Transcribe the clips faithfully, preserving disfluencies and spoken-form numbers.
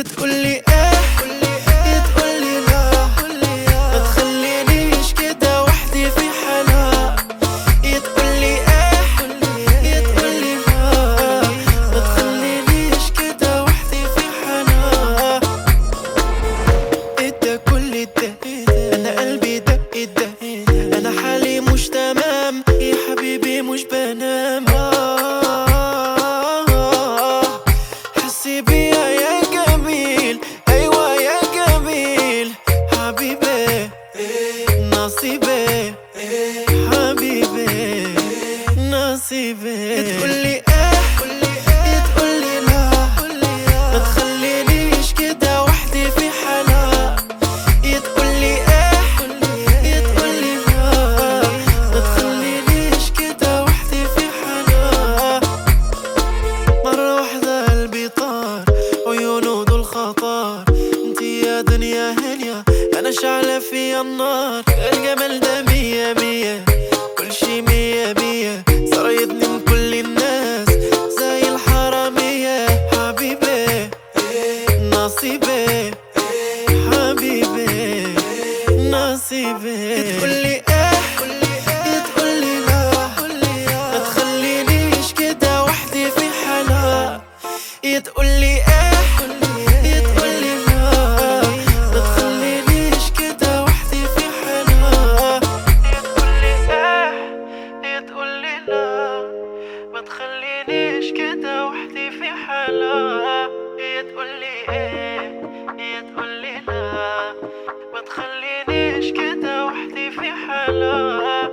يا تقولي ايه يا تقولي لا، ما تخلينيش كده وحدي في حالها. يا تقولي ايه يا تقولي لا، ما تخلينيش كده وحدي في حالها. ايه كل ده، انا قلبي دق دق، انا حالي مش تمام يا حبيبي مش بنام. حسي بيا يا جميل، ايوه يا جميل حبيبي نصيبي حبيبي نصيبي. يا تقولي ايه يا تقولي لا، ما تخلينيش كده وحدي في حالها. يا تقولي ايه يا تقولي لا، ما تخلينيش كده وحدي في حالها. مرة واحدة قلبي طار، عيونه دول خطر، انتي يا دنيا هنيا انا شعلة فيا النار. الجمال ده مية مية، كل شي مية مية، صار يدني كل الناس زي الحرامية. حبيبي نصيبي حبيبي نصيبي. يا تقولي ايه يا تقولي لا، ما تخلينيش كده وحدي في حالها. يا تقولي ايه يا تقولي لا، ما تخلينيش كده وحدي في حالها. يا تقولي ايه يا تقولي لا، ما تخلينيش كده وحدي في حالها. يا تقولي ايه يا تقولي لا، ما تخلينيش كده وحدي في حالها.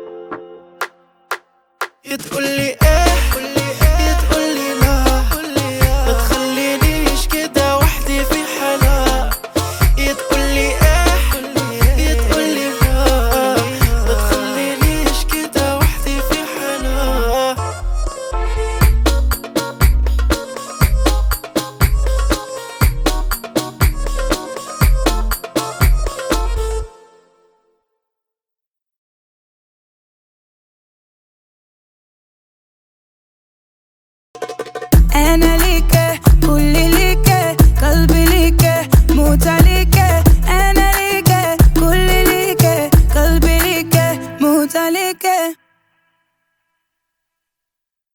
يا تقولي ايه يا تقولي لا، ما تخلينيش كده وحدي في حالها. يا تقولي ايه يا تقولي لا، ما تخلينيش كده وحدي في حالها. أنا ليك كل ليك، قلبي ليك موت عليك. أنا ليك كل ليك، قلبي ليك موت عليك.